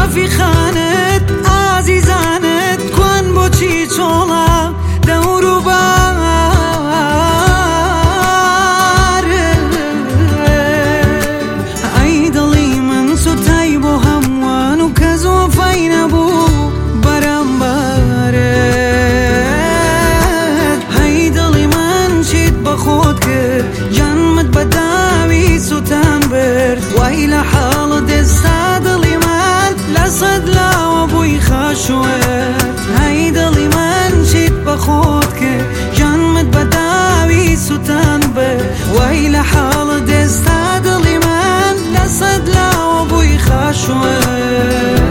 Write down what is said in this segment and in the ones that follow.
مافی خانت عزیزانت کن بو چی چولا دورو بار ای دلی من سوتای بو هموانو کزو فاین بو برام بارد ای دلی من چیت بخود کرد جنمت بداوی سوتان برد وای لحال دستا دلی من لصد لا بوی خاشوت ای دلی من چیت بخود کرد جنمت بداوی سوتان برد وای لحال دستا دلی من لصد لا بوی خاشوت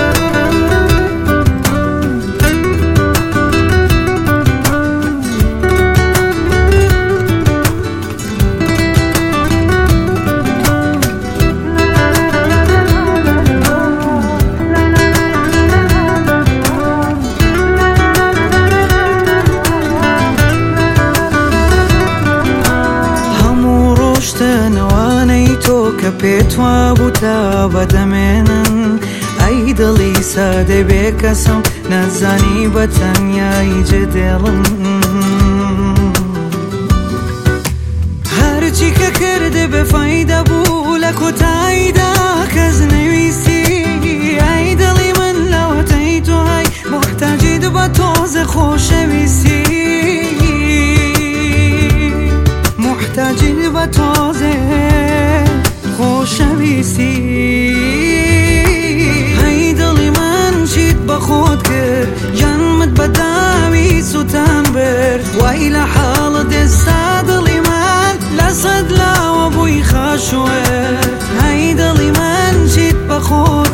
کە پێتوا بووتە بەدەمێنن ئەی دڵی سادە بێ کەسم نەزانی بە تەنیایی جدێڵم هەرچی کە کردێ بەفایدە بوو لە کۆتاییدا کەس نەویستی ئەی دڵی من لەوەتەی تۆ هەی محتاجیت بە تۆزە خۆشەویستی محتاجیت بە تۆزێ خۆشەویستی هەی دڵی من چیت بەخۆت کرد جەنمت بەداوی سوتان برد وای لە حاڵە دێستا دڵی من لەسەد لاوە بووی خاشوێت هەی دڵی من چیت بەخۆت